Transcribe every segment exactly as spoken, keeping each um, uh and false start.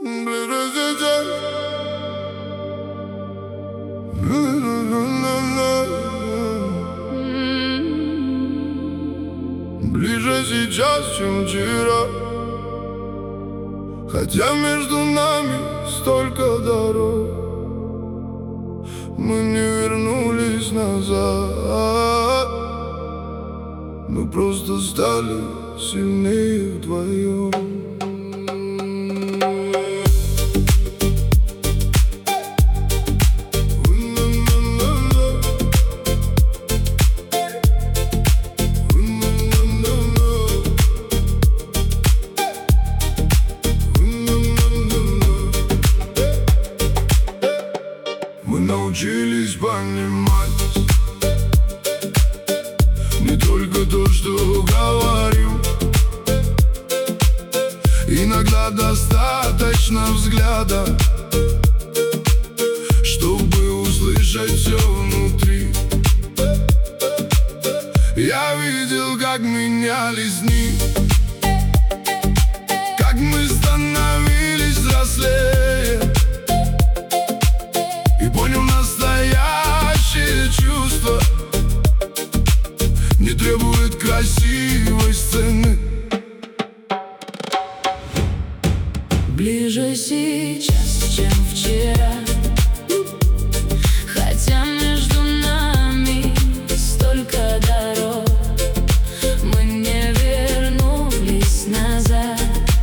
Ближе сейчас. Ближе сейчас, чем вчера. Хотя между нами столько дорог, мы не вернулись назад. Мы просто стали сильнее вдвоем. Мы научились понимать не только то, что говорим. Иногда достаточно взгляда, чтобы услышать все внутри. Я видел, как менялись дни, как мы становились взрослее, и понял, настоящее чувство не требует красивой сцены. Ближе сейчас, чем вчера. Хотя между нами столько дорог, мы не вернулись назад.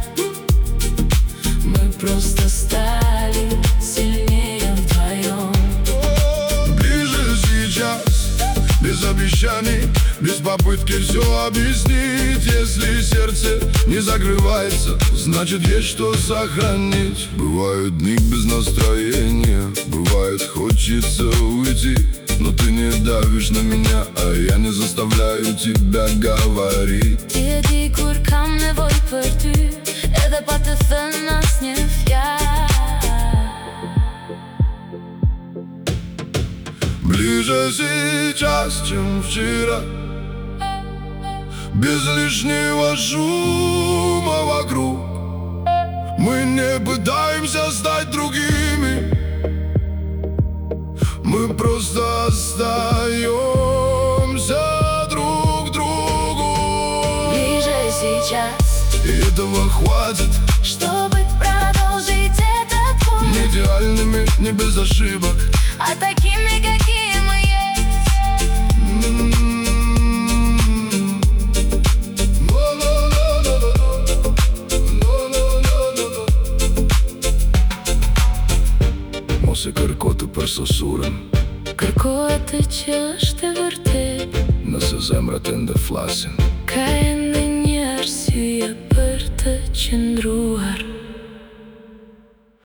Мы просто стали сильнее вдвоем. Ближе сейчас, без обещаний, без попытки все объяснить. Если сердце не закрывается, значит есть что сохранить. Бывают дни без настроения, бывает хочется уйти, но ты не давишь на меня, а я не заставляю тебя говорить. Ti e di kur kam nevoj për ty, edhe pa të thënë asnjë fjalë. Ближе сейчас, чем вчера. Без лишнего шума вокруг, мы не пытаемся стать другими, мы просто остаемся друг другу. Ближе сейчас, и этого хватит, чтобы продолжить этот путь. не идеальными, не без ошибок, а такими, какие мы есть. Mos e kërko të përsosurën, Kërkohet të që është e vërtet, nëse zemrat ende flasin. ka e